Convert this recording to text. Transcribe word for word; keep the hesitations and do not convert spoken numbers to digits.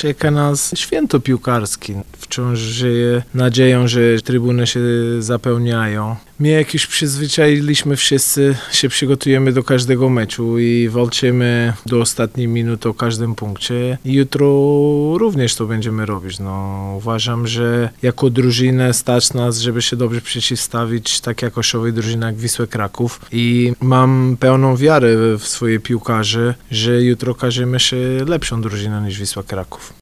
czeka nas święto piłkarskie. Wciąż żyję nadzieją, że trybuny się zapełniają. My jak już przyzwyczailiśmy wszyscy, się przygotujemy do każdego meczu i walczymy do ostatniej minuty o każdym punkcie. I jutro również to będziemy robić. No, uważam, że jako drużynę stać nas, żeby się dobrze przeciwstawić tak jakościowej drużynie jak Wisłę Kraków. I mam pełną wiarę w swoje piłkarzy, że jutro okażemy się lepszą drużyną niż Wisła Kraków.